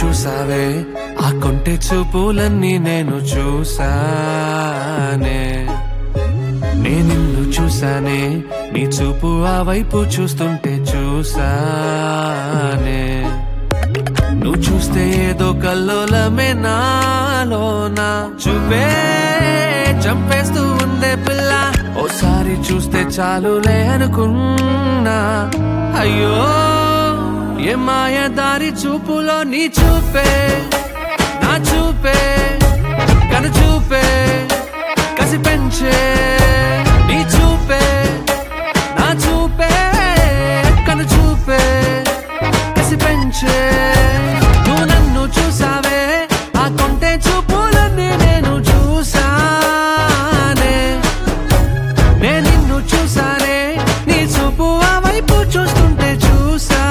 చూసావే ఆ కొంటె చూపులన్నీ నేను చూసానే నిన్ను చూసానే నీ చూపు ఆ వైపు చూస్తుంటే చూసానే నువ్వు చూస్తే ఏదో కల్లోలమే నాలోనా చూపే చంపేస్తూ ఉందే పిల్ల ఓసారి చూస్తే చాలులే అనుకున్నా అయ్యో ఏ మాయ దారి చూపులో నీ చూపే నా చూపే కను చూపే కసి పెంచే నీ చూపే నా చూపే కను చూపే కసి పెంచే నువ్వు నన్ను చూసావే ఆ కొంటె చూపులన్నీ నేను చూసానే నేను నిన్ను చూసానే నీ చూపు ఆ వైపు చూస్తుంటే చూసా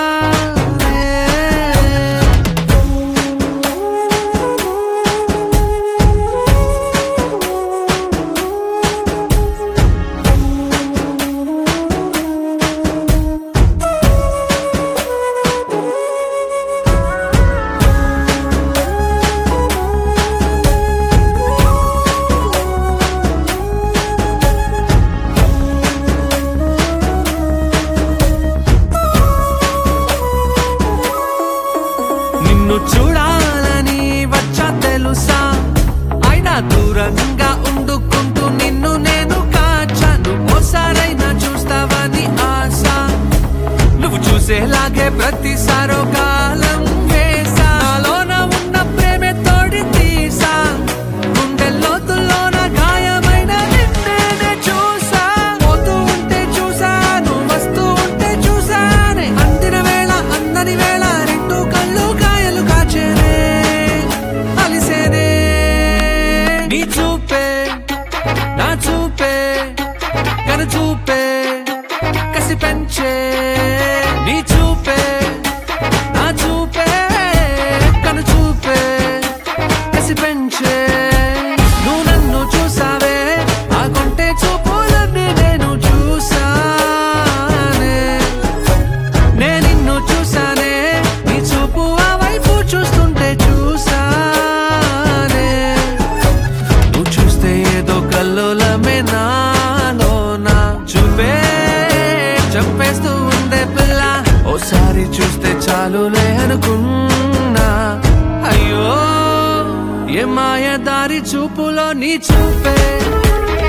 నిన్ను చూడాలని వచ్చా తెలుసా అయినా దూరంగా ఉండుకుంటూ నిన్ను నేను కాచాను ఓసారైనా చూస్తావని ఆశ నువ్వు చూసేలాగే ప్రతిసారో కాలం వేసాలోన ఉన్న ప్రేమే తోడి తీసా గుండె లోతుల్లోన గాయమైన నిన్నే చూసా పోతూ ఉంటే చూసాను వస్తూ ఉంటే చూసానే అందిన వేళ అందని వేళ రెండు కళ్ళు కాయలు కాచేనే అలిసేనే నీ చూపే నా చూపే కను చూపే కసి పెంచే నీ చూపే నా చూపే కను చూపే కసి పెంచే నువ్వు నన్ను చూసావే ఆ కొంటె చూపులన్నీ నేను చూసానే నేను నిన్ను చూసానే నీ చూపు ఆ వైపు చూస్తుంటే చూసానే నువ్వు చూస్తే ఏదో కల్లోలమే నాలోనా చూపే చంపేస్తూ ఉందే పిల్ల ఓసారి చూస్తే చాలులే అనుకున్నా అయ్యో ఏ మాయ దారి చూపులో నీ చూపే